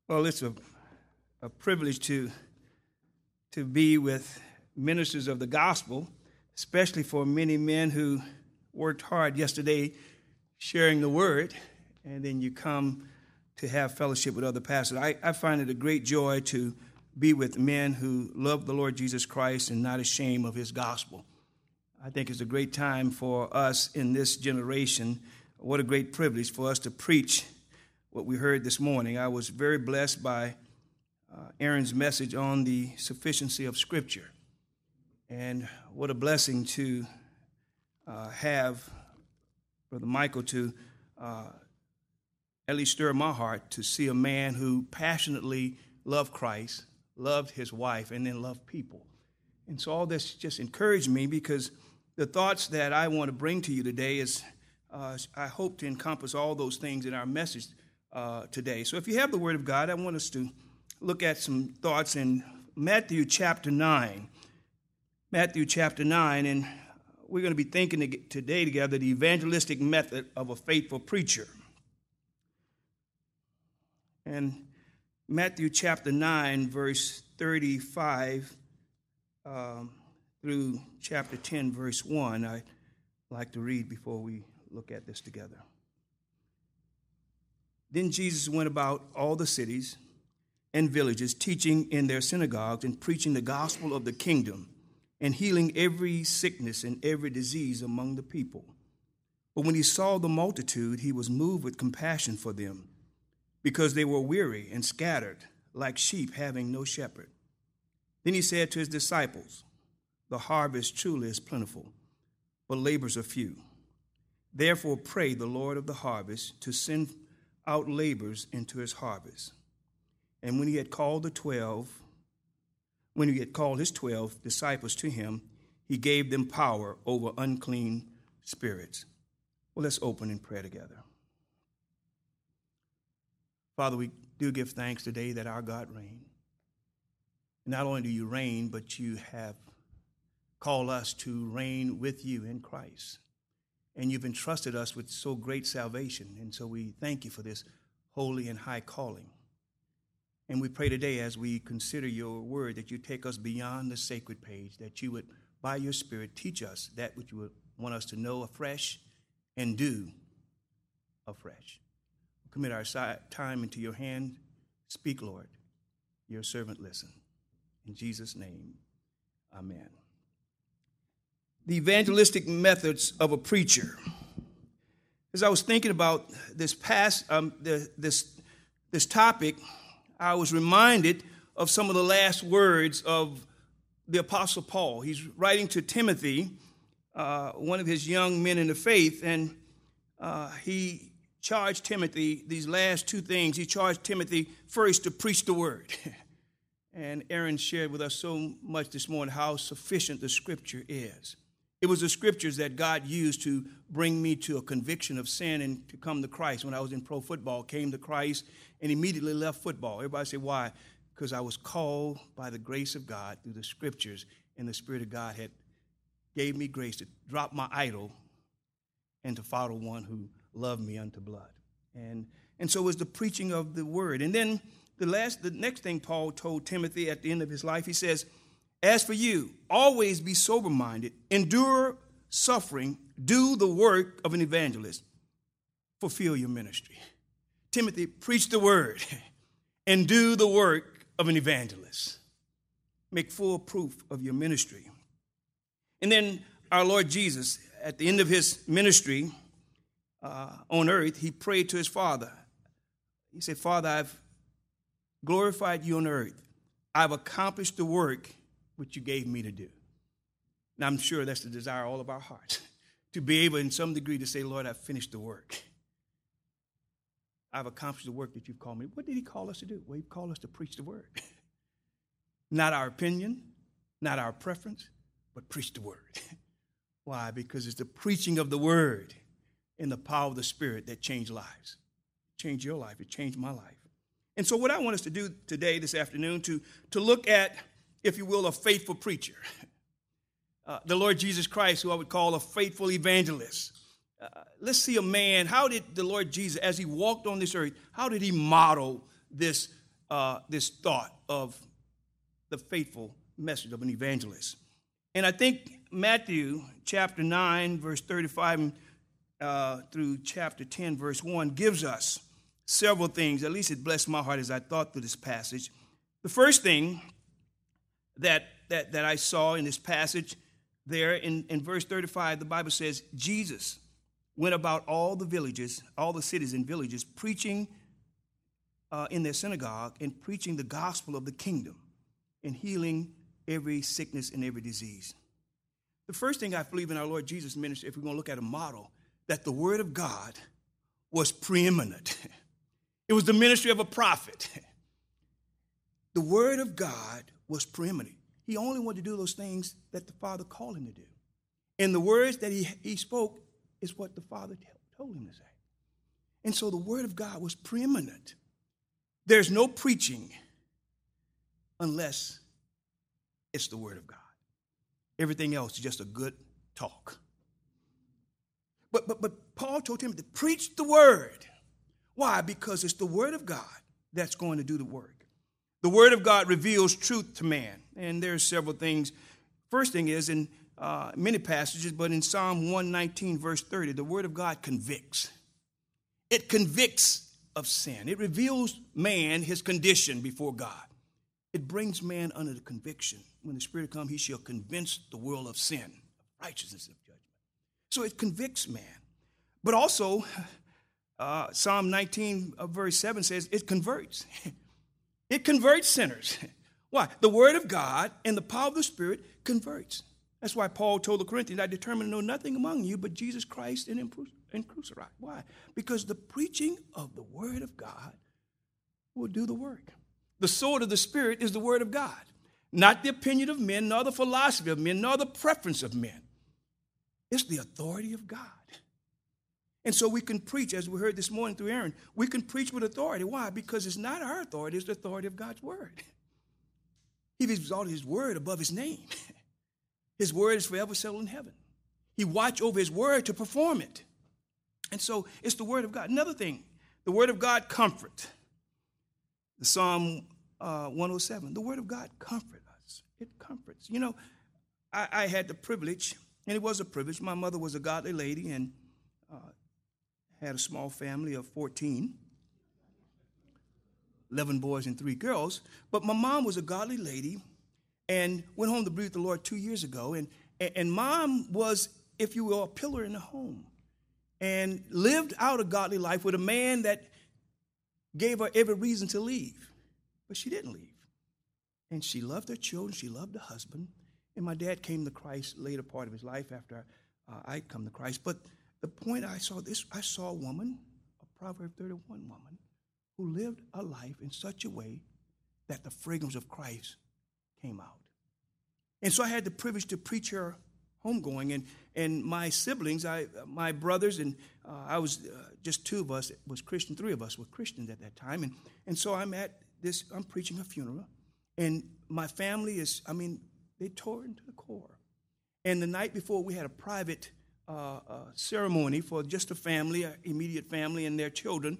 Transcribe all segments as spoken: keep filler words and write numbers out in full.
Well, it's a, a privilege to, to be with ministers of the gospel, especially for many men who worked hard yesterday sharing the word, and then you come to have fellowship with other pastors. I, I find it a great joy to be with men who love the Lord Jesus Christ and not ashamed of his gospel. I think it's a great time for us in this generation. What a great privilege for us to preach what we heard this morning. I was very blessed by uh, Aaron's message on the sufficiency of Scripture. And what a blessing to uh, have Brother Michael to uh, at least stir my heart to see a man who passionately loved Christ, loved his wife, and then loved people. And so all this just encouraged me, because the thoughts that I want to bring to you today is, uh, I hope to encompass all those things in our message uh, today. So if you have the Word of God, I want us to look at some thoughts in Matthew chapter nine. Matthew chapter nine, and we're going to be thinking today together the evangelistic method of a faithful preacher. And Matthew chapter nine, verse thirty-five um, through chapter ten, verse one, I'd like to read before we look at this together. Then Jesus went about all the cities and villages, teaching in their synagogues and preaching the gospel of the kingdom, and healing every sickness and every disease among the people. But when he saw the multitude, he was moved with compassion for them, because they were weary and scattered, like sheep having no shepherd. Then he said to his disciples, "The harvest truly is plentiful, but laborers are few. Therefore pray the Lord of the harvest to send out laborers into his harvest." And when he had called the twelve, when he had called his twelve disciples to him, he gave them power over unclean spirits. Well, let's open in prayer together. Father, we do give thanks today that our God reigns. Not only do you reign, but you have called us to reign with you in Christ. And you've entrusted us with so great salvation. And so we thank you for this holy and high calling. And we pray today, as we consider your word, that you take us beyond the sacred page, that you would, by your Spirit, teach us that which you would want us to know afresh and do afresh. We commit our time into your hand. Speak, Lord. Your servant listen. In Jesus' name, amen. The evangelistic methods of a preacher. As I was thinking about this past, um, the, this this topic, I was reminded of some of the last words of the Apostle Paul. He's writing to Timothy, uh, one of his young men in the faith, and uh, he charged Timothy these last two things. He charged Timothy first to preach the word. And Aaron shared with us so much this morning how sufficient the Scripture is. It was the Scriptures that God used to bring me to a conviction of sin and to come to Christ. When I was in pro football, came to Christ and immediately left football. Everybody say, why? Because I was called by the grace of God through the Scriptures, and the Spirit of God had gave me grace to drop my idol and to follow one who loved me unto blood. And and so it was the preaching of the word. And then the last, the next thing Paul told Timothy at the end of his life, he says, "As for you, always be sober-minded, endure suffering, do the work of an evangelist, fulfill your ministry." Timothy, preach the word and do the work of an evangelist. Make full proof of your ministry. And then our Lord Jesus, at the end of his ministry uh, on earth, he prayed to his Father. He said, "Father, I've glorified you on earth. I've accomplished the work which you gave me to do." And I'm sure that's the desire of all of our hearts, to be able in some degree to say, "Lord, I've finished the work. I've accomplished the work that you've called me." What did he call us to do? Well, he called us to preach the word. Not our opinion, not our preference, but preach the word. Why? Because it's the preaching of the word and the power of the Spirit that change lives. Change your life. It changed my life. And so what I want us to do today, this afternoon, to, to look at, if you will, a faithful preacher. Uh, the Lord Jesus Christ, who I would call a faithful evangelist. Uh, let's see a man. How did the Lord Jesus, as he walked on this earth, how did he model this uh, this thought of the faithful message of an evangelist. And I think Matthew chapter nine, verse thirty-five uh, through chapter ten, verse one, gives us several things. At least it blessed my heart as I thought through this passage. The first thing that that, that I saw in this passage there in, in verse thirty-five, the Bible says, Jesus went about all the villages, all the cities and villages, preaching uh, in their synagogue and preaching the gospel of the kingdom and healing every sickness and every disease. The first thing I believe in our Lord Jesus' ministry, if we're going to look at a model, that the word of God was preeminent. It was the ministry of a prophet. The word of God was preeminent. He only wanted to do those things that the Father called him to do. And the words that he, he spoke is what the Father told him to say. And so the word of God was preeminent. There's no preaching unless it's the word of God. Everything else is just a good talk. But, but, but Paul told him to preach the word. Why? Because it's the word of God that's going to do the work. The word of God reveals truth to man. And there's several things. First thing is in uh, many passages, but in Psalm one nineteen, verse thirty, the word of God convicts. It convicts of sin. It reveals man his condition before God. It brings man under the conviction. When the Spirit comes, he shall convince the world of sin, of righteousness, of judgment. So it convicts man. But also, uh, Psalm nineteen, uh, verse seven says it converts. It converts sinners. Why? The word of God and the power of the Spirit converts. That's why Paul told the Corinthians, I determined to know nothing among you but Jesus Christ and him crucified. Why? Because the preaching of the word of God will do the work. The sword of the Spirit is the word of God, not the opinion of men, nor the philosophy of men, nor the preference of men. It's the authority of God. And so we can preach, as we heard this morning through Aaron, we can preach with authority. Why? Because it's not our authority, it's the authority of God's word. He exalted his word above his name. His word is forever settled in heaven. He watched over his word to perform it. And so it's the word of God. Another thing, the word of God comfort. The Psalm uh, one oh seven, the word of God comfort us. It comforts. You know, I, I had the privilege, and it was a privilege. My mother was a godly lady and uh, had a small family of fourteen, eleven boys and three girls. But my mom was a godly lady and went home to be with the Lord two years ago. And, and mom was, if you will, a pillar in the home and lived out a godly life with a man that gave her every reason to leave. But she didn't leave. And she loved her children. She loved her husband. And my dad came to Christ later part of his life after uh, I'd come to Christ. But the point I saw this, I saw a woman, a Proverbs thirty-one woman, who lived a life in such a way that the fragrance of Christ came out. And so I had the privilege to preach her homegoing. And, and my siblings, I, my brothers, and uh, I was uh, just two of us, was Christian, three of us were Christians at that time. And, and so I'm at this, I'm preaching a funeral. And my family is, I mean, they tore into the core. And the night before, we had a private uh, uh, ceremony for just a family, an immediate family and their children.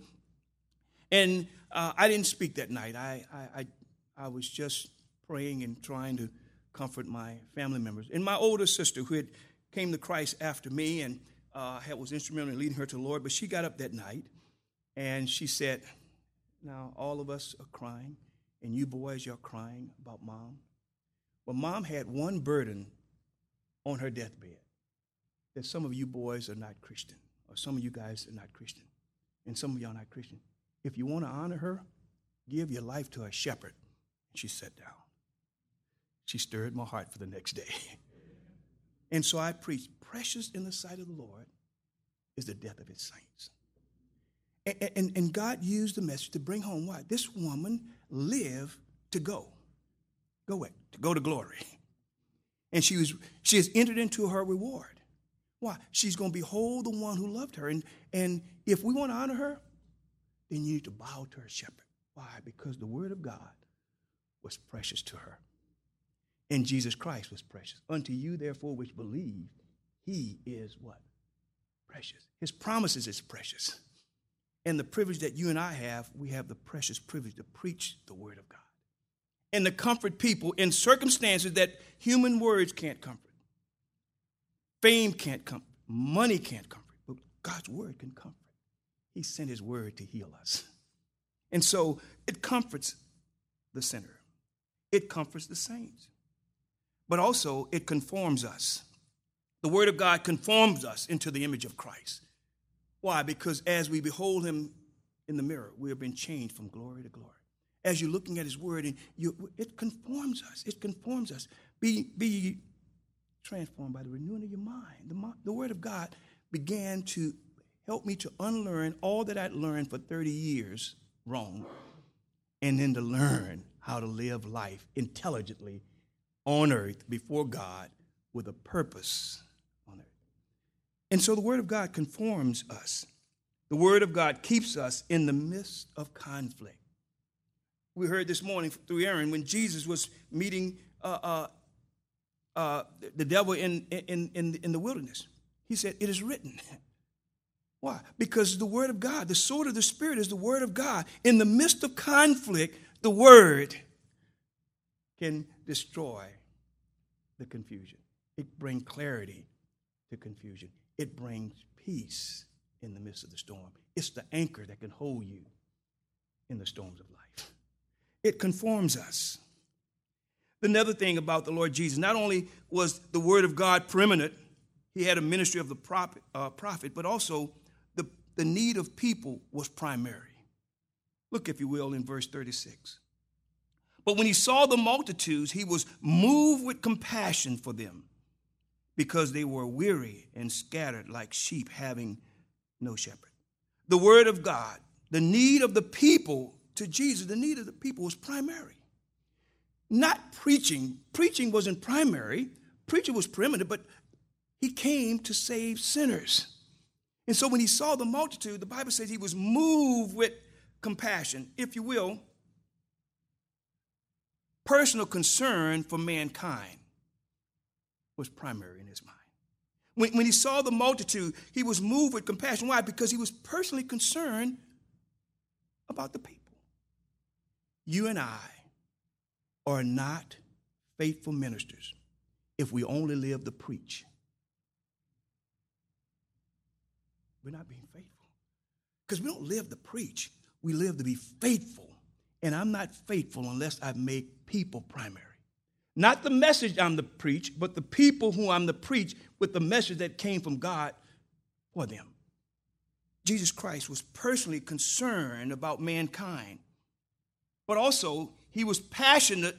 And uh, I didn't speak that night. I, I, I, I was just praying and trying to comfort my family members. And my older sister, who had came to Christ after me and uh, had, was instrumental in leading her to the Lord, but she got up that night and she said, now all of us are crying, and you boys, you're crying about mom. Well, mom had one burden on her deathbed, that some of you boys are not Christian, or some of you guys are not Christian, and some of you are not Christian. If you want to honor her, give your life to a shepherd. She sat down. She stirred my heart for the next day. And so I preached, precious in the sight of the Lord is the death of his saints. And, and, and God used the message to bring home what? This woman lived to go. Go where? To go to glory. And she was she has entered into her reward. Why? She's going to behold the one who loved her. And, and if we want to honor her, then you need to bow to her shepherd. Why? Because the word of God was precious to her. And Jesus Christ was precious. Unto you, therefore, which believe, he is what? Precious. His promises is precious. and the privilege that you and I have, we have the precious privilege to preach the word of God and to comfort people in circumstances that human words can't comfort. Fame can't comfort. Money can't comfort. But God's word can comfort. He sent his word to heal us. And so it comforts the sinner. It comforts the saints. But also it conforms us. The word of God conforms us into the image of Christ. Why? Because as we behold him in the mirror, we have been changed from glory to glory. As you're looking at his word, and you, it conforms us. It conforms us. Be, be transformed by the renewing of your mind. The, the word of God began to help me to unlearn all that I'd learned for thirty years wrong, and then to learn how to live life intelligently on earth before God with a purpose on earth. And so the word of God conforms us. The word of God keeps us in the midst of conflict. We heard this morning through Aaron when Jesus was meeting uh, uh, uh, the devil in, in, in, in the wilderness. He said, "It is written." Why? Because the word of God, the sword of the Spirit is the word of God. In the midst of conflict, the word can destroy the confusion. It brings clarity to confusion. It brings peace in the midst of the storm. It's the anchor that can hold you in the storms of life. It conforms us. Another thing about the Lord Jesus, not only was the word of God preeminent, he had a ministry of the prophet, uh, prophet but also the, the need of people was primary. Look, if you will, in verse thirty-six. But when he saw the multitudes, he was moved with compassion for them, because they were weary and scattered like sheep having no shepherd. The word of God, the need of the people to Jesus, the need of the people was primary. Not preaching. Preaching wasn't primary. Preaching was preeminent, but he came to save sinners. And so when he saw the multitude, the Bible says he was moved with compassion, if you will, personal concern for mankind was primary in his mind. When, when he saw the multitude, he was moved with compassion. Why? Because he was personally concerned about the people. You and I are not faithful ministers if we only live to preach. We're not being faithful. Because we don't live to preach. We live to be faithful. And I'm not faithful unless I make people primary. Not the message I'm to preach, but the people who I'm to preach with the message that came from God for them. Jesus Christ was personally concerned about mankind, but also he was passionate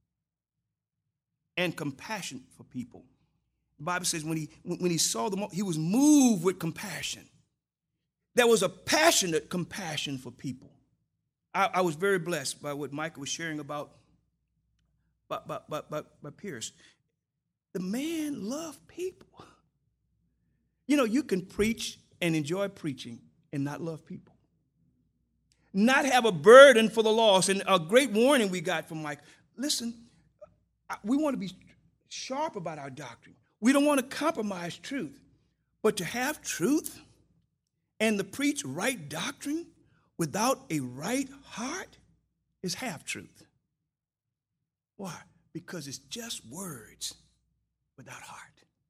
and compassionate for people. The Bible says when he, when he saw them, he was moved with compassion. There was a passionate compassion for people. I, I was very blessed by what Michael was sharing about But, but, but, but, but Pierce. The man loved people. You know, you can preach and enjoy preaching and not love people. Not have a burden for the lost. And a great warning we got from Mike. Listen, we want to be sharp about our doctrine. We don't want to compromise truth. But to have truth and to preach right doctrine without a right heart is half truth. Why? Because it's just words without heart.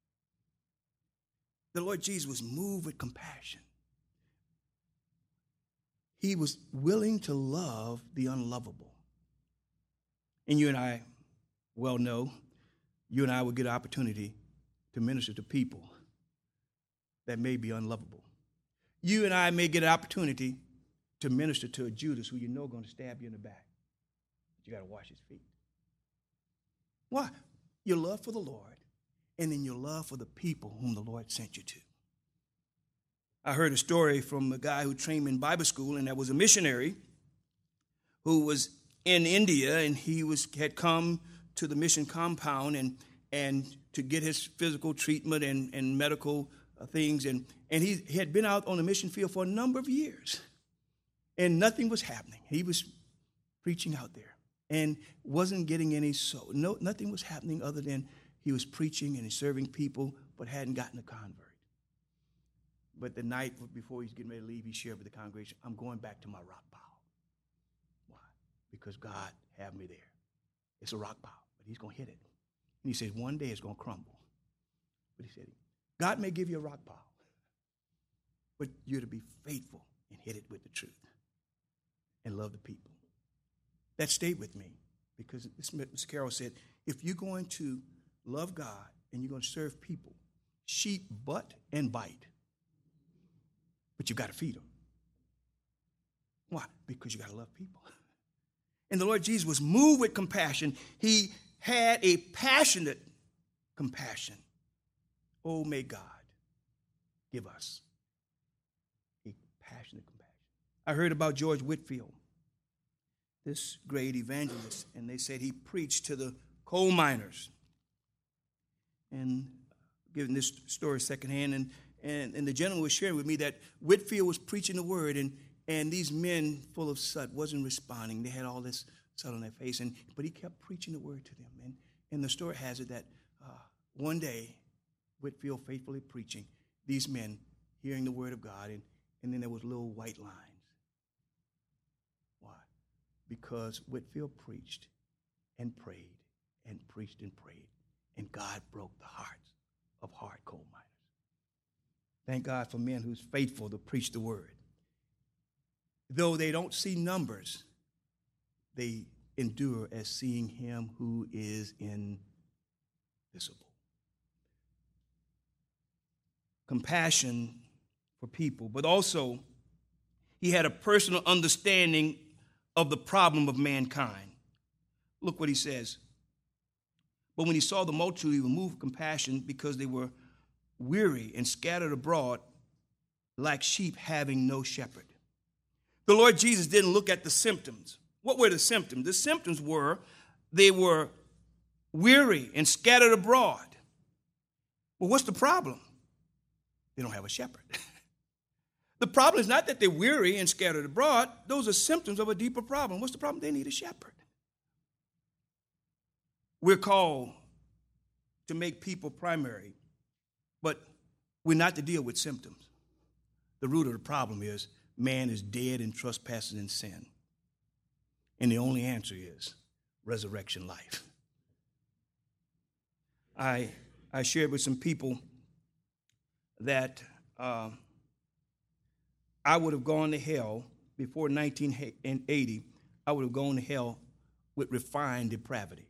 The Lord Jesus was moved with compassion. He was willing to love the unlovable. And you and I well know, you and I will get an opportunity to minister to people that may be unlovable. You and I may get an opportunity to minister to a Judas who you know is going to stab you in the back. But you got to wash his feet. Why? Your love for the Lord, and then your love for the people whom the Lord sent you to. I heard a story from a guy who trained me in Bible school, and that was a missionary who was in India, and he was had come to the mission compound and and to get his physical treatment and, and medical things, and, and he, he had been out on the mission field for a number of years, and nothing was happening. He was preaching out there and wasn't getting any soul. No, nothing was happening other than he was preaching and serving people, but hadn't gotten a convert. but the night before he's getting ready to leave, he shared with the congregation, I'm going back to my rock pile. Why? Because God have me there. It's a rock pile, but he's going to hit it. And he said, one day it's going to crumble. But he said, God may give you a rock pile, but you're to be faithful and hit it with the truth and love the people. That stayed with me because Miz Carroll said, if you're going to love God and you're going to serve people, sheep butt and bite, but you got to feed them. Why? Because you got to love people. And the Lord Jesus was moved with compassion. He had a passionate compassion. Oh, may God give us a passionate compassion. I heard about George Whitefield, this great evangelist, and they said he preached to the coal miners. And giving this story secondhand, and, and, and the gentleman was sharing with me that Whitefield was preaching the word, and, and these men full of soot wasn't responding. They had all this soot on their face, and but he kept preaching the word to them. And, and the story has it that uh, one day, Whitefield faithfully preaching, these men hearing the word of God, and, and then there was little white lines. Why? Because Whitefield preached and prayed and preached and prayed, and God broke the hearts of hard coal miners. Thank God for men who's faithful to preach the word. Though they don't see numbers, they endure as seeing him who is invisible. Compassion for people, but also he had a personal understanding of the problem of mankind. Look what he says. But when he saw the multitude, he was moved with compassion because they were weary and scattered abroad like sheep having no shepherd. The Lord Jesus didn't look at the symptoms. What were the symptoms? The symptoms were they were weary and scattered abroad. Well, what's the problem? They don't have a shepherd. The problem is not that they're weary and scattered abroad. Those are symptoms of a deeper problem. What's the problem? They need a shepherd. We're called to make people primary, but we're not to deal with symptoms. The root of the problem is man is dead in trespasses and sin. And the only answer is resurrection life. I, I shared with some people that uh, I would have gone to hell before nineteen eighty. I would have gone to hell with refined depravity.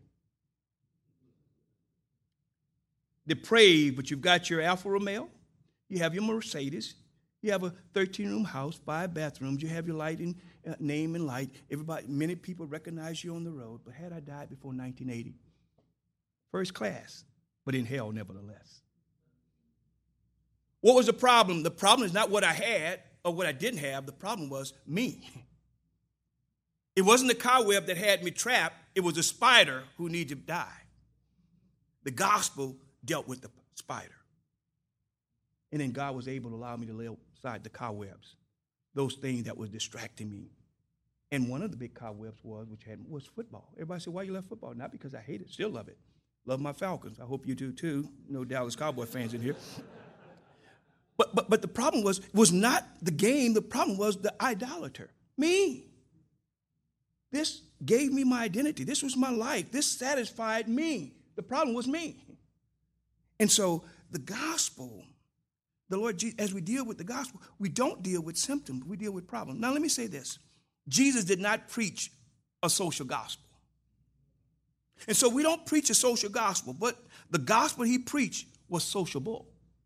Depraved, but you've got your Alfa Romeo, you have your Mercedes, you have a thirteen-room house, five bathrooms, you have your light and uh, name and light. Everybody, many people recognize you on the road. But had I died before nineteen eighty, first class, but in hell nevertheless. What was the problem? The problem is not what I had or what I didn't have. The problem was me. It wasn't the cobweb that had me trapped. It was the spider who needed to die. The gospel dealt with the spider. And then God was able to allow me to lay aside the cobwebs, those things that was distracting me. And one of the big cobwebs was, which had was football. Everybody said, why you left football? Not because I hate it, still love it. Love my Falcons. I hope you do too. No Dallas Cowboy fans in here. But, but, but the problem was, was not the game. The problem was the idolater, me. This gave me my identity. This was my life. This satisfied me. The problem was me. And so the gospel, the Lord Jesus, as we deal with the gospel, we don't deal with symptoms. We deal with problems. Now, let me say this. Jesus did not preach a social gospel. And so we don't preach a social gospel, but the gospel he preached was sociable.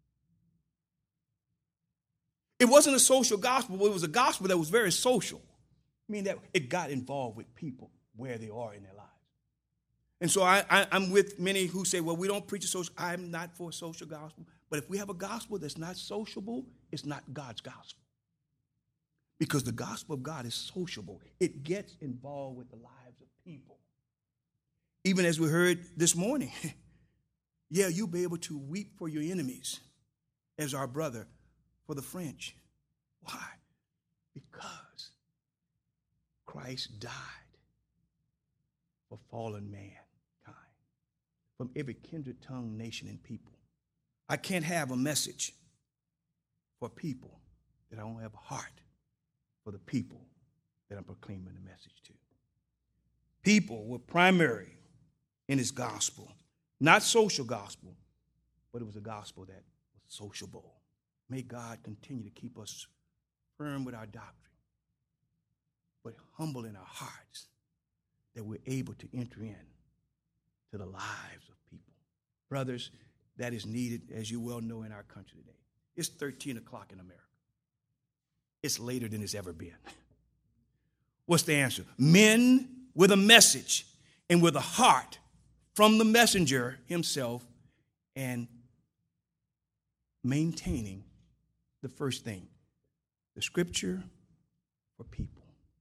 It wasn't a social gospel, but it was a gospel that was very social. I mean, that it got involved with people where they are in their lives. And so I, I, I'm with many who say, well, we don't preach a social. I'm not for a social gospel. But if we have a gospel that's not sociable, it's not God's gospel. Because the gospel of God is sociable. It gets involved with the lives of people. Even as we heard this morning, yeah, you'll be able to weep for your enemies as our brother for the French. Why? Because Christ died for fallen mankind, from every kindred, tongue, nation, and people. I can't have a message for people that don't have a heart for the people that I'm proclaiming the message to. People were primary in his gospel, not social gospel, but it was a gospel that was sociable. May God continue to keep us firm with our doctrine, but humble in our hearts that we're able to enter in to the lives of people. Brothers, that is needed, as you well know, in our country today. It's thirteen o'clock in America. It's later than it's ever been. What's the answer? Men with a message and with a heart from the messenger himself and maintaining the first thing, the scripture for people.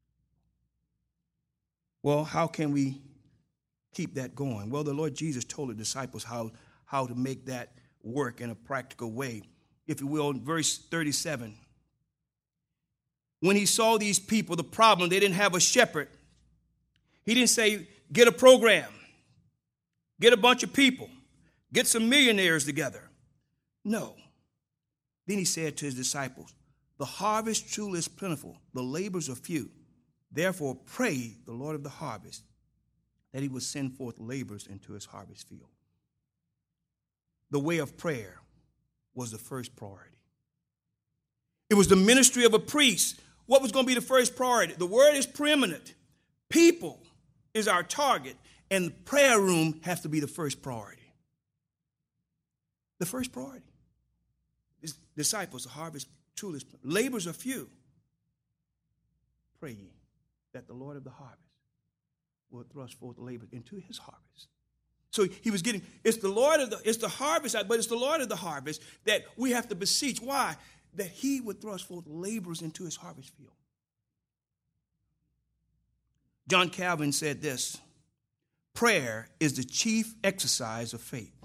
Well, how can we keep that going? Well, the Lord Jesus told the disciples how, how to make that work in a practical way. If you will, in verse thirty-seven, when he saw these people, the problem, they didn't have a shepherd. He didn't say, get a program, get a bunch of people, get some millionaires together. No. Then he said to his disciples, the harvest truly is plentiful, the labors are few. Therefore, pray the Lord of the harvest that he would send forth laborers into his harvest field. The way of prayer was the first priority. It was the ministry of a priest. What was going to be the first priority? The word is preeminent. People is our target, and the prayer room has to be the first priority. The first priority. His disciples, the harvest truly is plentiful. Labors are few. Pray ye that the Lord of the harvest will thrust forth labor into his harvest. So he was getting, it's the Lord of the, it's the harvest, but it's the Lord of the harvest that we have to beseech. Why? That he would thrust forth laborers into his harvest field. John Calvin said this, prayer is the chief exercise of faith.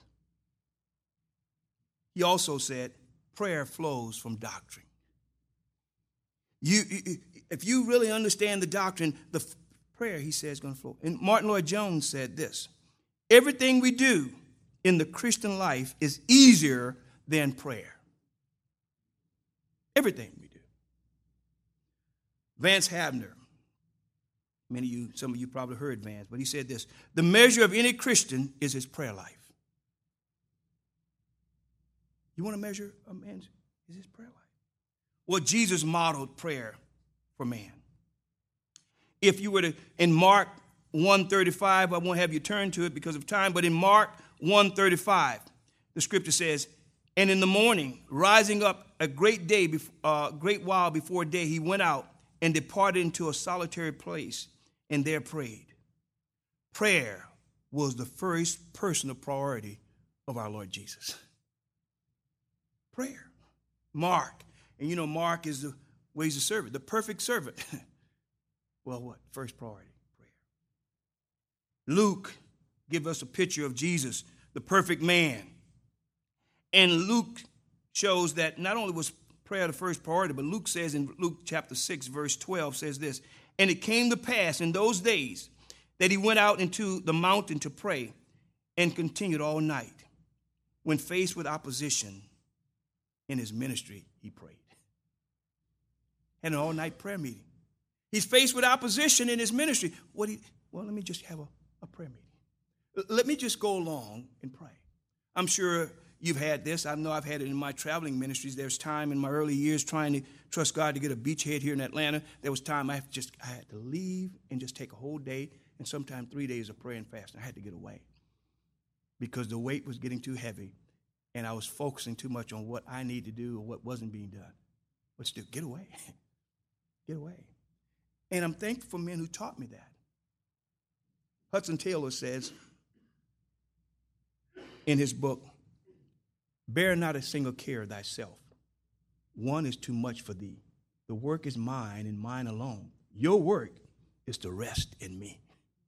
He also said, prayer flows from doctrine. You, if you really understand the doctrine, the prayer, he says, is going to flow. And Martin Lloyd-Jones said this, everything we do in the Christian life is easier than prayer. Everything we do. Vance Havner, many of you, some of you probably heard Vance, but he said this, the measure of any Christian is his prayer life. You want to measure a man's, is his prayer life? Well, Jesus modeled prayer for man. If you were to, in Mark one thirty-five, I won't have you turn to it because of time, but in Mark one thirty-five, the scripture says, and in the morning, rising up a great day, uh, great while before day, he went out and departed into a solitary place and there prayed. Prayer was the first personal priority of our Lord Jesus. Prayer. Mark. And you know, Mark is the ways of servant, the perfect servant. Well, what? First priority, prayer. Luke gives us a picture of Jesus, the perfect man. And Luke shows that not only was prayer the first priority, but Luke says in Luke chapter six, verse twelve, says this, and it came to pass in those days that he went out into the mountain to pray and continued all night. When faced with opposition in his ministry, he prayed. Had an all-night prayer meeting. He's faced with opposition in his ministry. What? He, well, let me just have a, a prayer meeting. Let me just go along and pray. I'm sure you've had this. I know I've had it in my traveling ministries. There's time in my early years trying to trust God to get a beachhead here in Atlanta. There was time I have just I had to leave and just take a whole day and sometimes three days of prayer and fasting. I had to get away because the weight was getting too heavy and I was focusing too much on what I need to do or what wasn't being done. But still, get away. Get away. And I'm thankful for men who taught me that. Hudson Taylor says in his book, bear not a single care of thyself. One is too much for thee. The work is mine and mine alone. Your work is to rest in me.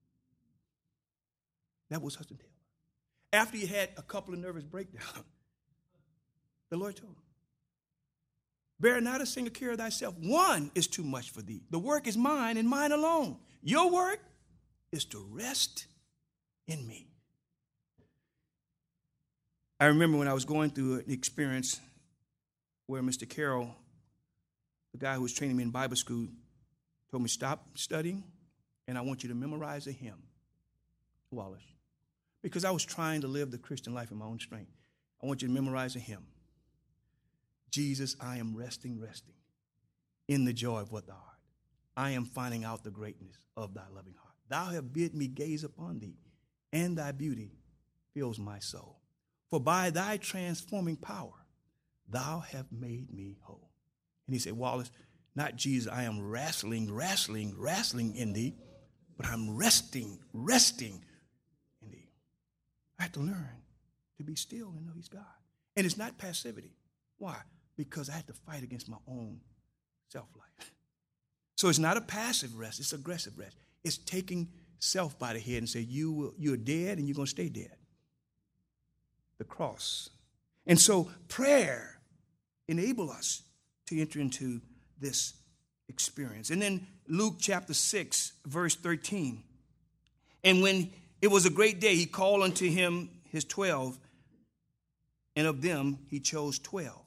That was Hudson Taylor. After he had a couple of nervous breakdowns, the Lord told him, bear not a single care of thyself. One is too much for thee. The work is mine and mine alone. Your work is to rest in me. I remember when I was going through an experience where Mister Carroll, the guy who was training me in Bible school, told me, stop studying, and I want you to memorize a hymn, Wallace. Because I was trying to live the Christian life in my own strength. I want you to memorize a hymn. Jesus, I am resting, resting in the joy of what thou art. I am finding out the greatness of thy loving heart. Thou have bid me gaze upon thee, and thy beauty fills my soul. For by thy transforming power, thou have made me whole. And he said, Wallace, not Jesus, I am wrestling, wrestling, wrestling in thee, but I'm resting, resting in thee. I have to learn to be still and know he's God. And it's not passivity. Why? Because I had to fight against my own self-life. So it's not a passive rest, it's aggressive rest. It's taking self by the head and say, you will, you're dead and you're going to stay dead. The cross. And so prayer enables us to enter into this experience. And then Luke chapter six, verse thirteen. And when it was a great day, he called unto him his twelve, and of them he chose twelve.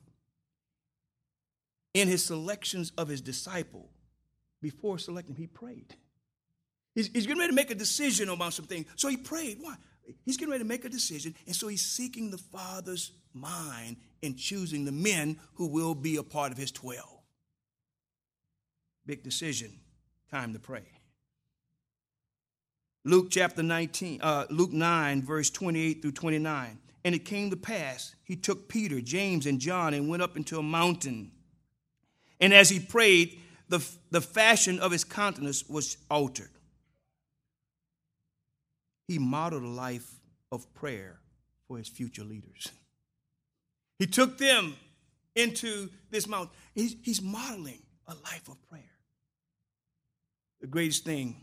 In his selections of his disciple, before selecting, he prayed. He's, he's getting ready to make a decision about some things. So he prayed. Why? He's getting ready to make a decision, and so he's seeking the Father's mind in choosing the men who will be a part of his twelve. Big decision. Time to pray. Luke chapter nineteen, uh, Luke nine, verse twenty-eight through twenty-nine. And it came to pass, he took Peter, James, and John and went up into a mountain. And as he prayed, the, the fashion of his countenance was altered. He modeled a life of prayer for his future leaders. He took them into this mountain. He's, he's modeling a life of prayer. The greatest thing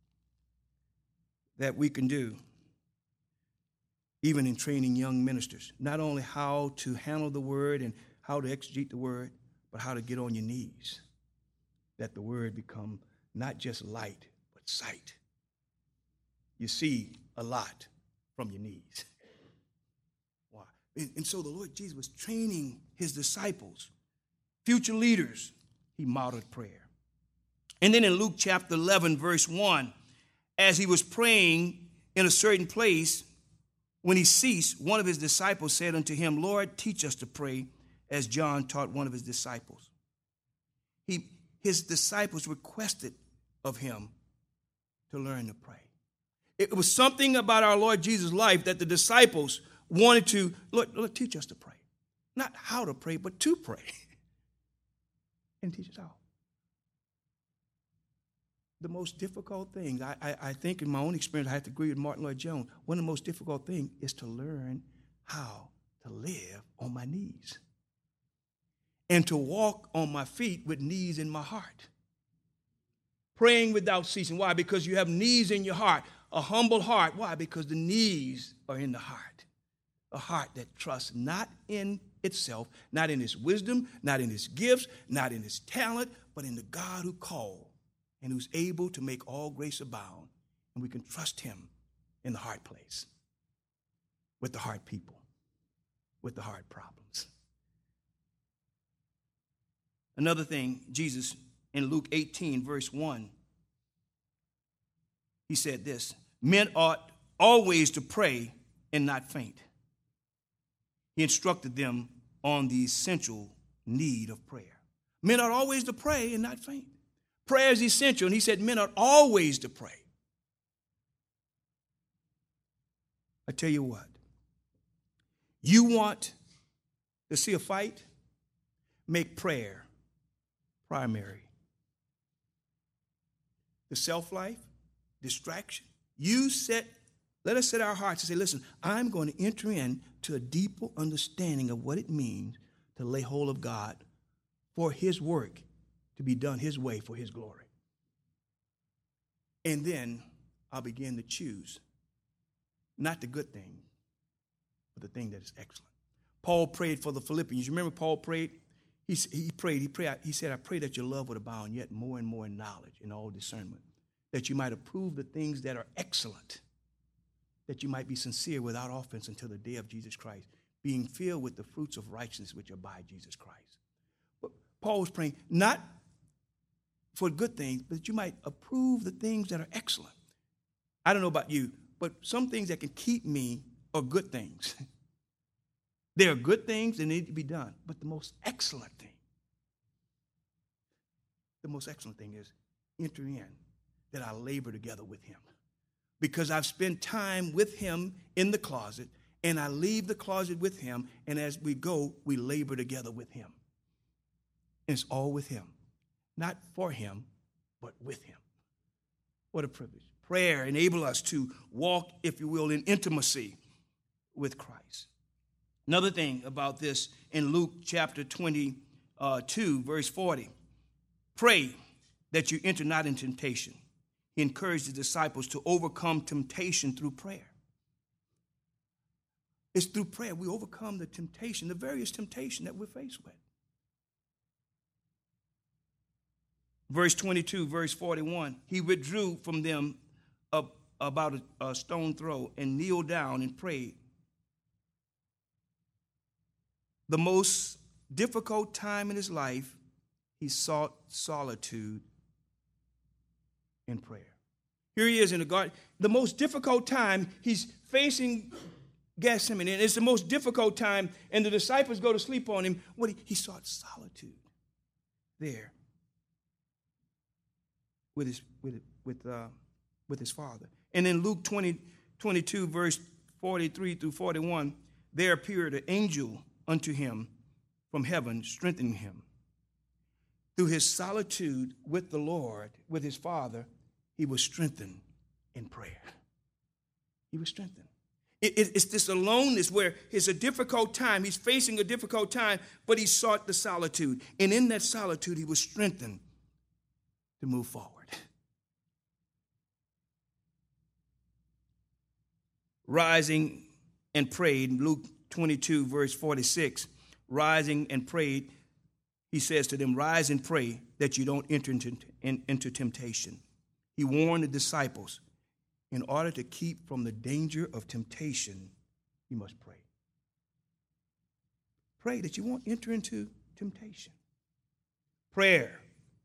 that we can do, even in training young ministers, not only how to handle the word and how to exegete the word, but how to get on your knees, that the word become not just light, but sight. You see a lot from your knees. Why? And, and so the Lord Jesus was training his disciples, future leaders. He modeled prayer. And then in Luke chapter eleven, verse one, as he was praying in a certain place, when he ceased, one of his disciples said unto him, Lord, teach us to pray, as John taught one of his disciples. He, his disciples requested of him to learn to pray. It was something about our Lord Jesus' life that the disciples wanted to, Lord, Lord, teach us to pray. Not how to pray, but to pray. And teach us how. The most difficult thing, I, I, I think in my own experience, I have to agree with Martin Lloyd-Jones, one of the most difficult things is to learn how to live on my knees and to walk on my feet with knees in my heart. Praying without ceasing. Why? Because you have knees in your heart. A humble heart. Why? Because the knees are in the heart. A heart that trusts not in itself, not in its wisdom, not in its gifts, not in its talent, but in the God who called and who's able to make all grace abound. And we can trust him in the hard place, with the hard people, with the hard problems. Another thing, Jesus, in Luke eighteen, verse one, he said this, men ought always to pray and not faint. He instructed them on the essential need of prayer. Men ought always to pray and not faint. Prayer is essential, and he said men ought always to pray. I tell you what, you want to see a fight? Make prayer primary. The self-life, distraction. You set, let us set our hearts and say, listen, I'm going to enter into a deeper understanding of what it means to lay hold of God for his work to be done his way for his glory. And then I'll begin to choose not the good thing, but the thing that is excellent. Paul prayed for the Philippians. You remember Paul prayed? He, he prayed, he prayed, he said, I pray that your love would abound yet more and more in knowledge and all discernment, that you might approve the things that are excellent, that you might be sincere without offense until the day of Jesus Christ, being filled with the fruits of righteousness which are by Jesus Christ. Paul was praying not for good things, but that you might approve the things that are excellent. I don't know about you, but some things that can keep me are good things. There are good things that need to be done, but the most excellent thing, the most excellent thing is enter in that I labor together with him. Because I've spent time with him in the closet, and I leave the closet with him, and as we go, we labor together with him. And it's all with him. Not for him, but with him. What a privilege. Prayer enables us to walk, if you will, in intimacy with Christ. Another thing about this in Luke chapter twenty-two, verse forty. Pray that you enter not in temptation. He encouraged the disciples to overcome temptation through prayer. It's through prayer we overcome the temptation, the various temptation that we're faced with. Verse twenty-two, verse forty-one, he withdrew from them up about a, a stone throw and kneeled down and prayed. The most difficult time in his life, he sought solitude in prayer. Here he is in the garden. The most difficult time, he's facing Gethsemane, and it's the most difficult time, and the disciples go to sleep on him. What he, he sought solitude there with his with with uh, with his Father. And in Luke twenty, twenty-two, verse forty-three through forty-one, there appeared an angel unto him from heaven, strengthening him. Through his solitude with the Lord, with his Father, he was strengthened in prayer. He was strengthened. It, it, it's this aloneness where it's a difficult time. He's facing a difficult time, but he sought the solitude. And in that solitude, he was strengthened to move forward. Rising and prayed, Luke twenty-two, verse forty-six, rising and prayed, he says to them, rise and pray that you don't enter into, in, into temptation. He warned the disciples, in order to keep from the danger of temptation, you must pray. Pray that you won't enter into temptation. Prayer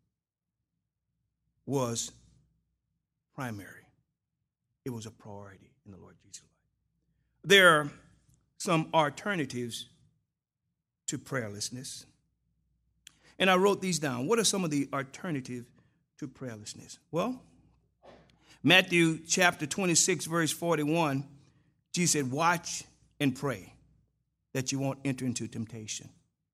was primary. It was a priority in the Lord Jesus' life. There are some alternatives to prayerlessness. And I wrote these down. What are some of the alternatives to prayerlessness? Well, Matthew chapter twenty-six, verse forty-one, Jesus said, watch and pray that you won't enter into temptation.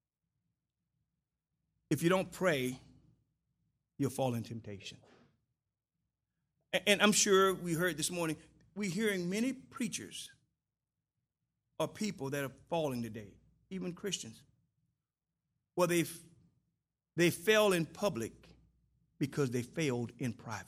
If you don't pray, you'll fall in temptation. And I'm sure we heard this morning, we're hearing many preachers or people that are falling today, even Christians. Well, they they fail in public because they failed in private.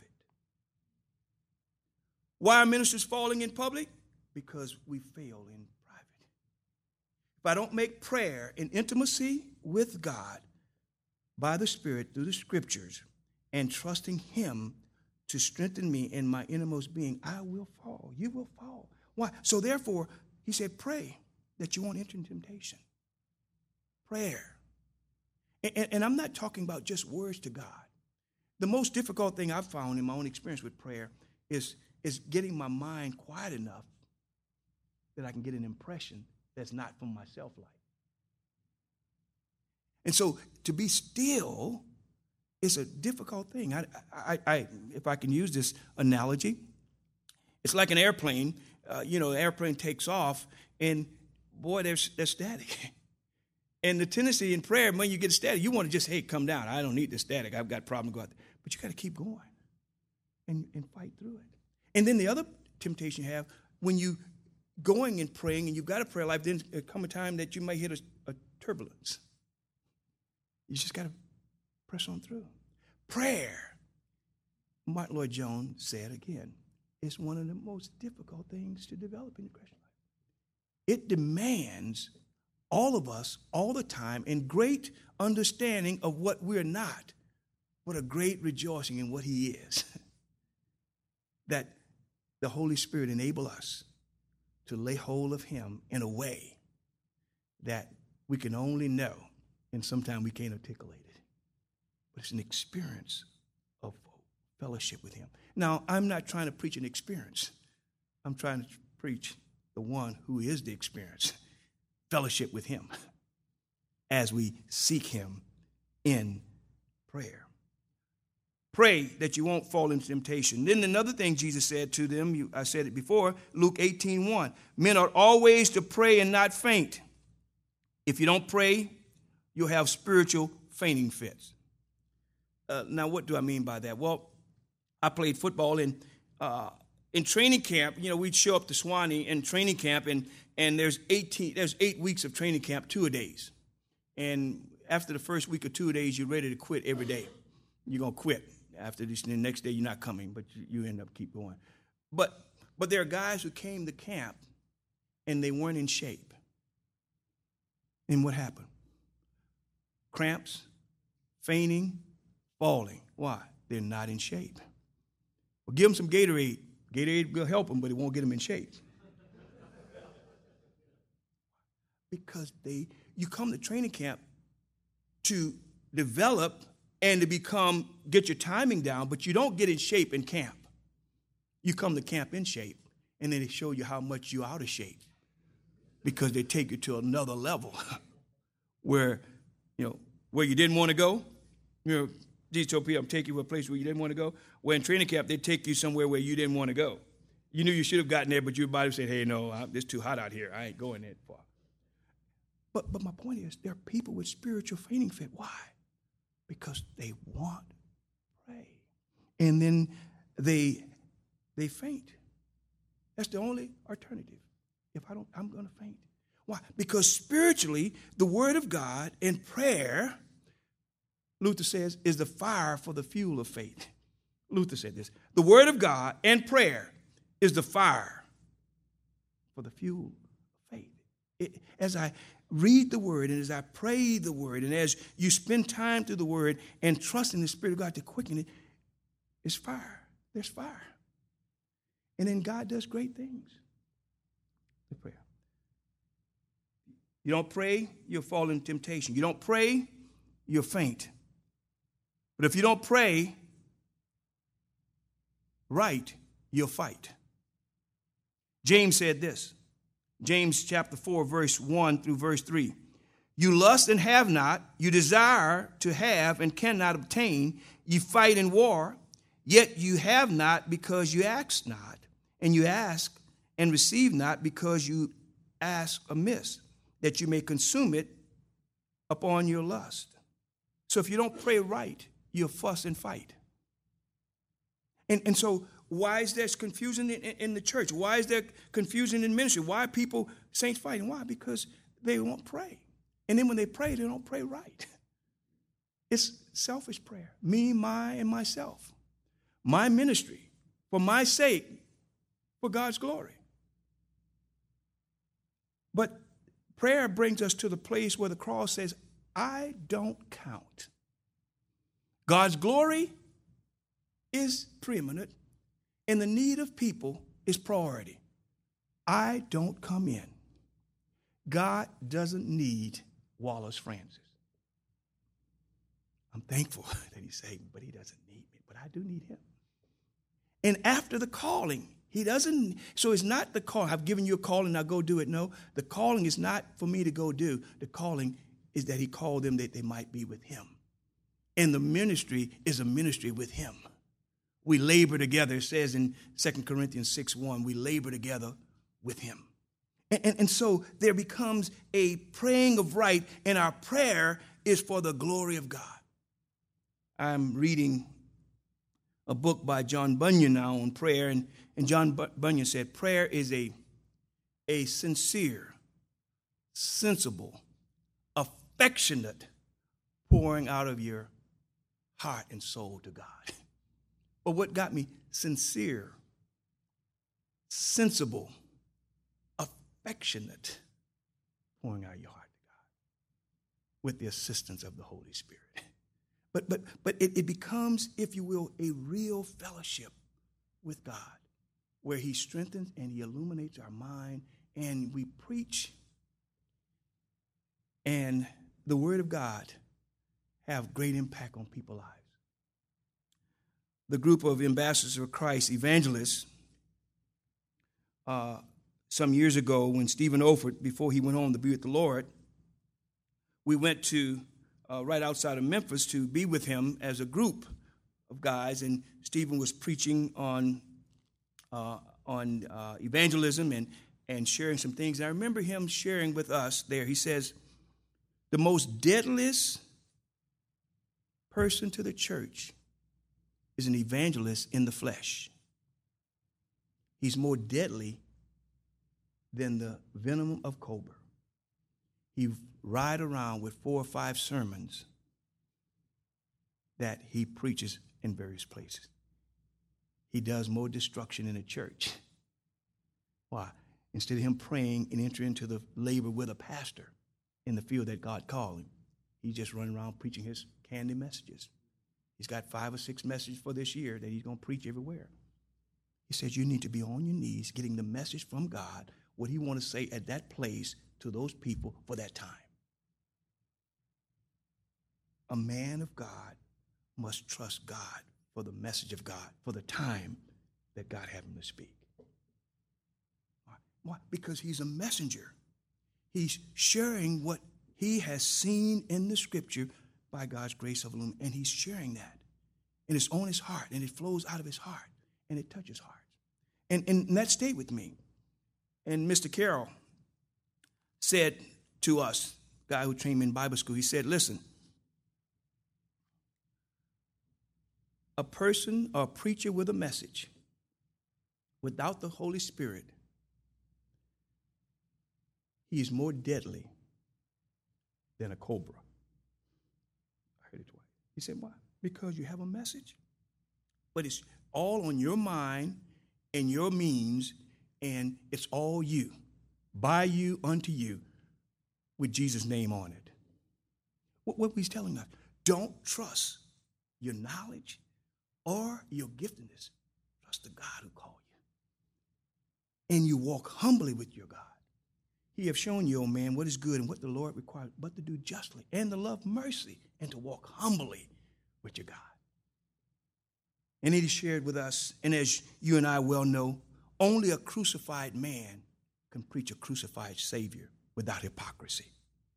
Why are ministers falling in public? Because we fail in private. If I don't make prayer in intimacy with God by the Spirit through the Scriptures and trusting Him to strengthen me in my innermost being, I will fall. You will fall. Why? So therefore, He said, pray that you won't enter into temptation. Prayer. And, and I'm not talking about just words to God. The most difficult thing I've found in my own experience with prayer is, is getting my mind quiet enough that I can get an impression that's not from my self-life. And so to be still is a difficult thing. I, I, I, if I can use this analogy, it's like an airplane. Uh, you know, the airplane takes off, and boy, there's, there's static. And the tendency in prayer, when you get static, you want to just, hey, come down. I don't need the static. I've got a problem to go out there. But you got to keep going and, and fight through it. And then the other temptation you have, when you going and praying and you've got a prayer life, then there come a time that you might hit a, a turbulence. You just got to press on through. Prayer, Martin Lloyd-Jones said again, is one of the most difficult things to develop in the Christian life. It demands all of us all the time and great understanding of what we're not, but a great rejoicing in what He is. That the Holy Spirit enable us to lay hold of Him in a way that we can only know, and sometimes we can't articulate it. but it's an experience of fellowship with him. Now, I'm not trying to preach an experience. I'm trying to preach the one who is the experience, fellowship with him, as we seek him in prayer. Pray that you won't fall into temptation. Then another thing Jesus said to them, you, I said it before, Luke eighteen one. Men ought always to pray and not faint. If you don't pray, you'll have spiritual fainting fits. Uh, now, what do I mean by that? Well, I played football in uh, in training camp. You know, we'd show up to Swanee in training camp, and and there's eighteen, there's eight weeks of training camp, two a days. And after the first week or two days, you're ready to quit every day. You're gonna quit. After this, the next day you're not coming, but you, you end up keep going. But but there are guys who came to camp and they weren't in shape. And what happened? Cramps, fainting, falling. Why? They're not in shape. Well, give them some Gatorade. Gatorade will help them, but it won't get them in shape. Because they, you come to training camp to develop and to become, get your timing down, but you don't get in shape in camp. You come to camp in shape, and then they show you how much you're out of shape because they take you to another level where, you know, where you didn't want to go. You know, Jesus told Peter, I'm taking you to a place where you didn't want to go. Well, in training camp, they take you somewhere where you didn't want to go. You knew you should have gotten there, but your body said, hey, no, it's too hot out here. I ain't going that far. But, but my point is, there are people with spiritual fainting fit. Why? Because they want to pray. And then they they faint. That's the only alternative. If I don't, I'm going to faint. Why? Because spiritually, the word of God and prayer, Luther says, is the fire for the fuel of faith. Luther said this. The word of God and prayer is the fire for the fuel of faith. It, as I read the word, and as I pray the word, and as you spend time through the word and trust in the Spirit of God to quicken it, it's fire. There's fire. And then God does great things. The prayer. You don't pray, you'll fall into temptation. You don't pray, you'll faint. But if you don't pray right, you'll fight. James said this. James chapter four, verse one through verse three. You lust and have not, you desire to have and cannot obtain, you fight in war, yet you have not because you ask not, and you ask and receive not because you ask amiss, that you may consume it upon your lust. So if you don't pray right, you'll fuss and fight. And, and so why is there confusion in, in the church? Why is there confusion in ministry? Why are people, saints, fighting? Why? Because they won't pray. And then when they pray, they don't pray right. It's selfish prayer. Me, my, and myself. My ministry, for my sake, for God's glory. But prayer brings us to the place where the cross says, I don't count. God's glory is preeminent, and the need of people is priority. I don't come in. God doesn't need Wallace Francis. I'm thankful that he's saved me, but he doesn't need me. But I do need him. And after the calling, he doesn't, so it's not the call. I've given you a calling, now go do it. No, the calling is not for me to go do. The calling is that he called them that they might be with him. And the ministry is a ministry with him. We labor together. It says in Second Corinthians six one, we labor together with him. And, and, and so there becomes a praying of right, and our prayer is for the glory of God. I'm reading a book by John Bunyan now on prayer, and, and John Bunyan said, prayer is a, a sincere, sensible, affectionate pouring out of your heart and soul to God. But what got me? Sincere, sensible, affectionate pouring out your heart to God with the assistance of the Holy Spirit. But but but it, it becomes, if you will, a real fellowship with God, where he strengthens and he illuminates our mind, and we preach, and the word of God have great impact on people's lives. The group of ambassadors of Christ, evangelists, uh, some years ago when Stephen Olford, before he went home to be with the Lord, we went to uh, right outside of Memphis to be with him as a group of guys, and Stephen was preaching on uh, on uh, evangelism and, and sharing some things. And I remember him sharing with us there. He says, the most deadliest person to the church is an evangelist in the flesh. He's more deadly than the venom of cobra. He ride around with four or five sermons that he preaches in various places. He does more destruction in the church. Why? Instead of him praying and entering into the labor with a pastor in the field that God called him, he's just running around preaching his candy messages. He's got five or six messages for this year that he's going to preach everywhere. He says you need to be on your knees getting the message from God, what he wants to say at that place to those people for that time. A man of God must trust God for the message of God, for the time that God had him to speak. Why? Why? Because he's a messenger. He's sharing what he has seen in the scripture by God's grace of illumination, and he's sharing that. And it's on his heart, and it flows out of his heart, and it touches hearts. And, and that stayed with me. And Mister Carroll said to us, guy who trained me in Bible school, he said, listen, a person or a preacher with a message without the Holy Spirit, he is more deadly than a cobra. I heard it twice. He said, why? Because you have a message, but it's all on your mind and your means, and it's all you, by you, unto you, with Jesus' name on it. What, what he's telling us, don't trust your knowledge or your giftedness. Trust the God who called you. And you walk humbly with your God. He have shown you, O man, what is good and what the Lord requires, but to do justly and to love mercy and to walk humbly with your God. And it is shared with us, and as you and I well know, only a crucified man can preach a crucified Savior without hypocrisy.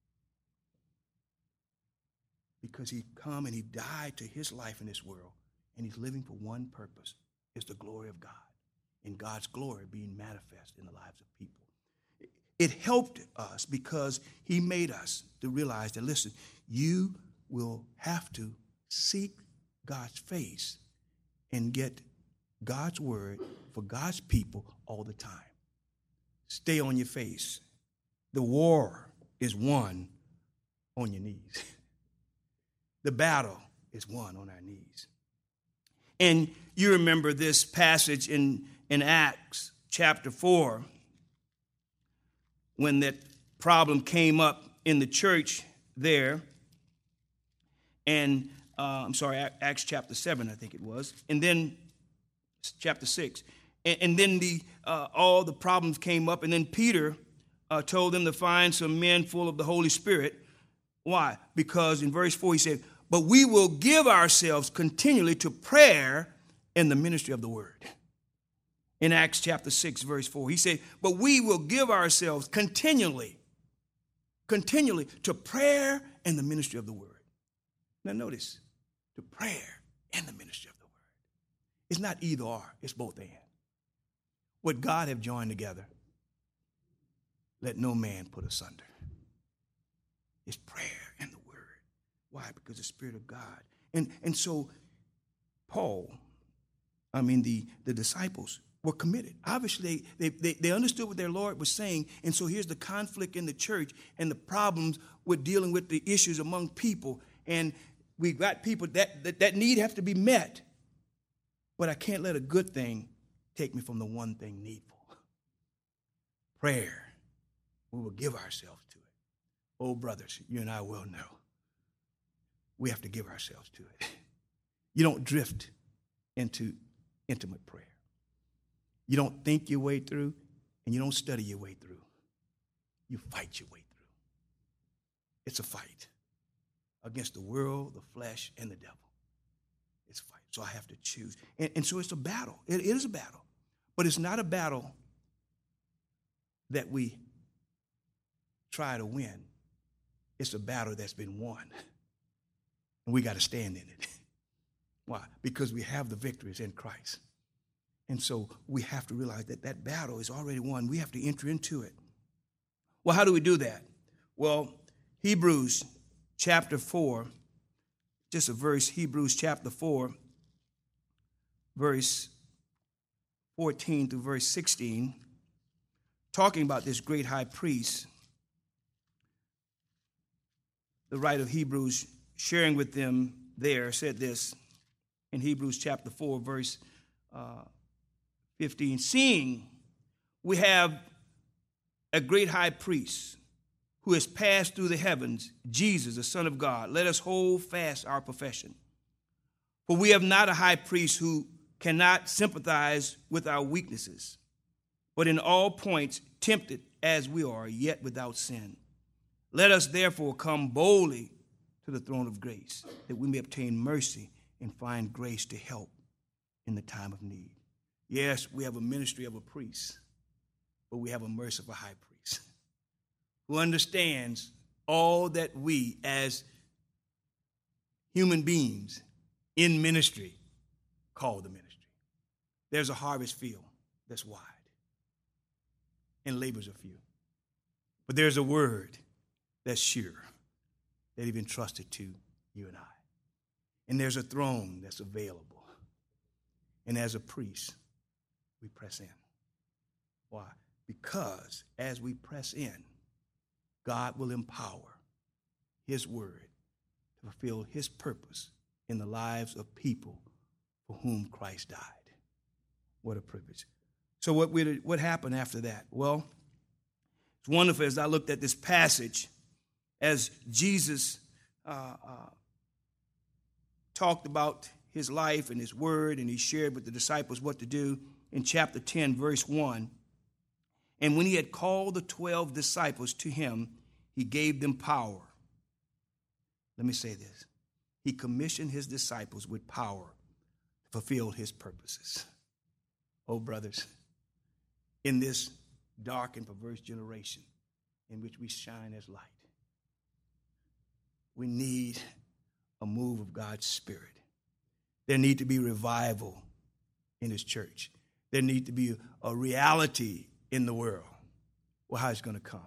Because he come and he died to his life in this world, and he's living for one purpose. It's the glory of God, and God's glory being manifest in the lives of people. It helped us because he made us to realize that, listen, you will have to seek God's face and get God's word for God's people all the time. Stay on your face. The war is won on your knees. The battle is won on our knees. And you remember this passage in, in Acts chapter four, when that problem came up in the church there. And uh, I'm sorry, Acts chapter seven, I think it was. And then chapter six. And, and then the uh, all the problems came up. And then Peter uh, told them to find some men full of the Holy Spirit. Why? Because in verse four he said, but we will give ourselves continually to prayer and the ministry of the word. In Acts chapter six, verse four, he said, but we will give ourselves continually, continually to prayer and the ministry of the word. Now notice, to prayer and the ministry of the word. It's not either or, it's both and. What God have joined together, let no man put asunder. It's prayer and the word. Why? Because the Spirit of God. And, and so Paul, I mean the, the disciples, were committed. Obviously, they, they, they understood what their Lord was saying, and so here's the conflict in the church and the problems with dealing with the issues among people, and we've got people that, that, that need have to be met, but I can't let a good thing take me from the one thing needful. Prayer. We will give ourselves to it. Oh, brothers, you and I well know. We have to give ourselves to it. You don't drift into intimate prayer. You don't think your way through, and you don't study your way through. You fight your way through. It's a fight. against the world, the flesh, and the devil. It's a fight. So I have to choose. And, and so it's a battle. It, it is a battle. But it's not a battle that we try to win. It's a battle that's been won. And we got to stand in it. Why? Because we have the victories in Christ. And so we have to realize that that battle is already won. We have to enter into it. Well, how do we do that? Well, Hebrews chapter four, just a verse, Hebrews chapter four, verse fourteen through verse sixteen, talking about this great high priest. The writer of Hebrews, sharing with them there, said this in Hebrews chapter four, verse uh, fifteen, seeing we have a great high priest who has passed through the heavens, Jesus, the Son of God, let us hold fast our profession. For we have not a high priest who cannot sympathize with our weaknesses, but in all points tempted as we are, yet without sin. Let us therefore come boldly to the throne of grace, that we may obtain mercy and find grace to help in the time of need. Yes, we have a ministry of a priest, but we have a merciful high priest who understands all that we as human beings in ministry call the ministry. There's a harvest field that's wide, and labors are few. But there's a word that's sure, that he's entrusted to you and I. And there's a throne that's available. And as a priest, we press in. Why? Because as we press in, God will empower his word to fulfill his purpose in the lives of people for whom Christ died. What a privilege. So what, what happened after that? Well, it's wonderful as I looked at this passage, as Jesus uh, uh, talked about his life and his word, and he shared with the disciples what to do in chapter ten, verse one. And when he had called the twelve disciples to him, he gave them power. Let me say this. He commissioned his disciples with power to fulfill his purposes. Oh, brothers, in this dark and perverse generation in which we shine as light, we need a move of God's Spirit. There need to be revival in his church. There need to be a reality in the world. Well, how it's going to come?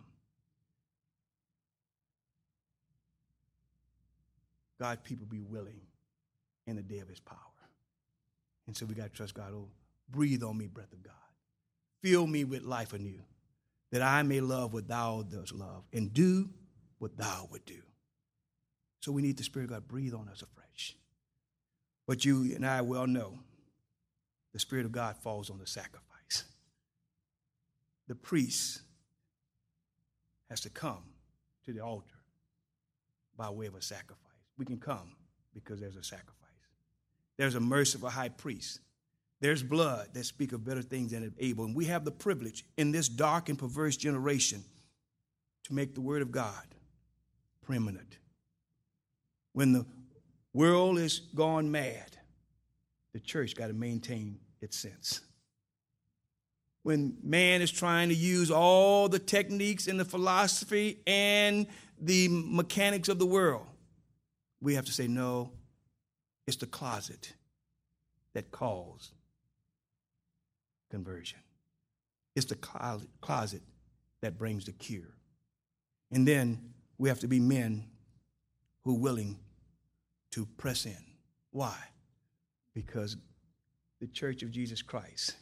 God, people be willing in the day of his power. And so we got to trust God. Oh, breathe on me, breath of God. Fill me with life anew, that I may love what thou dost love and do what thou would do. So we need the Spirit of God breathe on us afresh. But you and I well know the Spirit of God falls on the sacrifice. The priest has to come to the altar by way of a sacrifice. We can come because there's a sacrifice. There's a merciful high priest. There's blood that speaks of better things than Abel. And we have the privilege in this dark and perverse generation to make the word of God preeminent. When the world is gone mad, the church got to maintain its sense. When man is trying to use all the techniques and the philosophy and the mechanics of the world, we have to say, no, it's the closet that calls conversion. It's the closet that brings the cure. And then we have to be men who are willing to press in. Why? Because the Church of Jesus Christ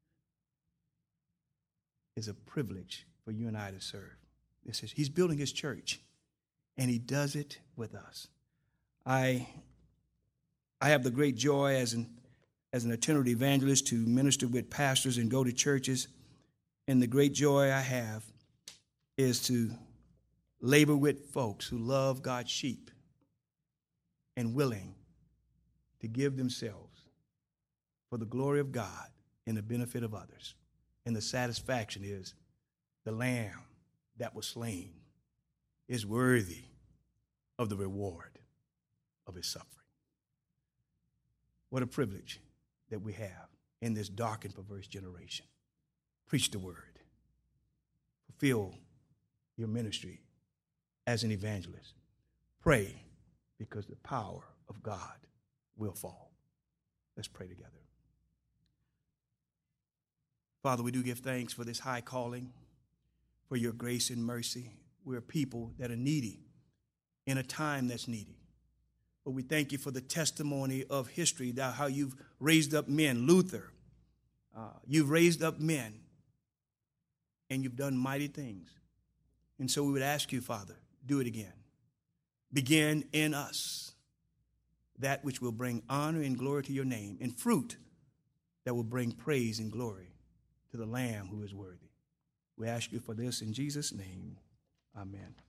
is a privilege for you and I to serve. This is, he's building his church, and he does it with us. I, I have the great joy as an, as an itinerant evangelist to minister with pastors and go to churches, and the great joy I have is to labor with folks who love God's sheep and willing to give themselves for the glory of God and the benefit of others. And the satisfaction is the Lamb that was slain is worthy of the reward of his suffering. What a privilege that we have in this dark and perverse generation. Preach the word. Fulfill your ministry as an evangelist. Pray, because the power of God will fall. Let's pray together. Father, we do give thanks for this high calling, for your grace and mercy. We're people that are needy in a time that's needy. But we thank you for the testimony of history, that how you've raised up men, Luther. Uh, you've raised up men, and you've done mighty things. And so we would ask you, Father, do it again. Begin in us that which will bring honor and glory to your name, and fruit that will bring praise and glory to the Lamb who is worthy. We ask you for this in Jesus' name. Amen.